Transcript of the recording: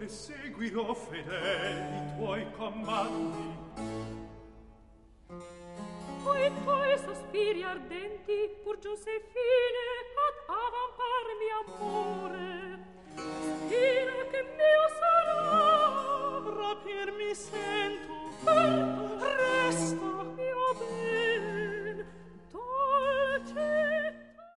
e seguirò fedeli i tuoi comandi. Poi tuoi sospiri ardenti pur giunse fine ad avamparmi amore. Spira che mio sarà rapirmi se